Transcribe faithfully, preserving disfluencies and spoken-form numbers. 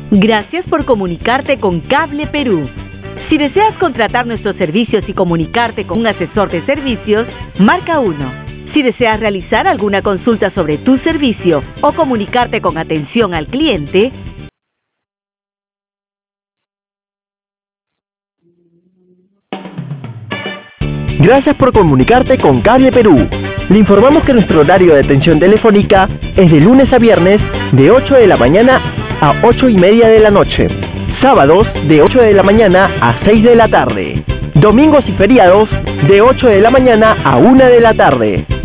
Gracias por comunicarte con Cable Perú. Si deseas contratar nuestros servicios y comunicarte con un asesor de servicios, marca uno. Si deseas realizar alguna consulta sobre tu servicio o comunicarte con atención al cliente, Gracias por comunicarte con Cable Perú. Le informamos que nuestro horario de atención telefónica es de lunes a viernes de ocho de la mañana a ocho y media de la noche. Sábados de ocho de la mañana a seis de la tarde. Domingos y feriados de ocho de la mañana a una de la tarde.